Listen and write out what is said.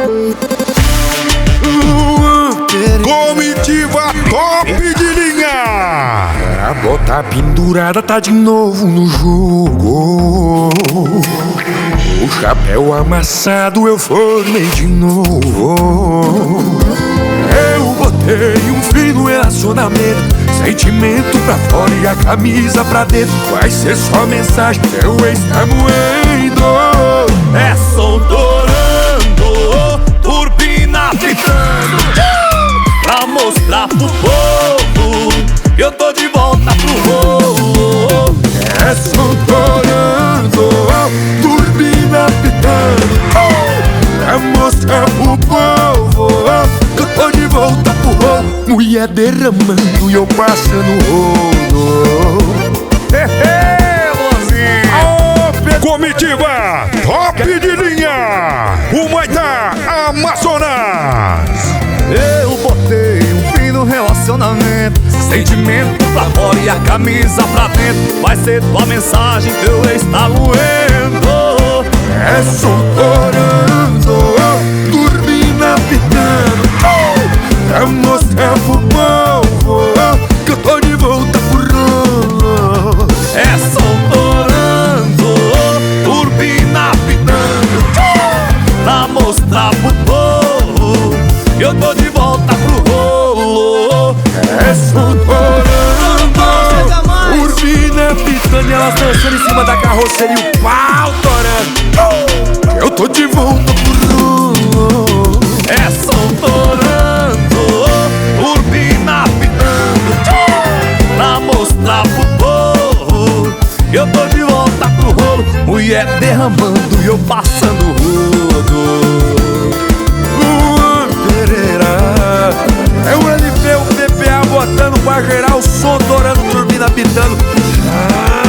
Comitiva top de linha. A bota pendurada tá de novo no jogo. O chapéu amassado eu formei de novo. Eu botei um fim no relacionamento, sentimento pra fora e a camisa pra dentro. Vai ser só mensagem, teu ex tá moendo. É som torando, turbina gritando, pra mostrar pro povo que eu tô de volta pro rolo. É som torando, turbina pitando, pra mostrar pro povo que eu tô de volta pro rolo. Mulher derramando e eu passando rolo. Comitiva top de linha, o Maitá Amazonas. Eu botei um fim no relacionamento, sentimento pra fora e a camisa pra dentro. Vai ser tua mensagem, teu ex tá moendo. É som torando, turbina pitando, pra mostrar pro povo que eu tô de volta pro rolo. É som torando, turbina pitando, pra mostrar pro povo que eu tô de volta pro rolo. É som torando, turbina pitando e elas dançando em cima da carroceria e o pau torando. Eu tô de volta pro rolo. É som torando, turbina pitando, pra mostrar pro povo que eu tô de volta pro rolo. Mulher derramando e eu passando rodo. Luan Pereira é o LP, o PPA botando pra gerar o som torando, turbina pitando.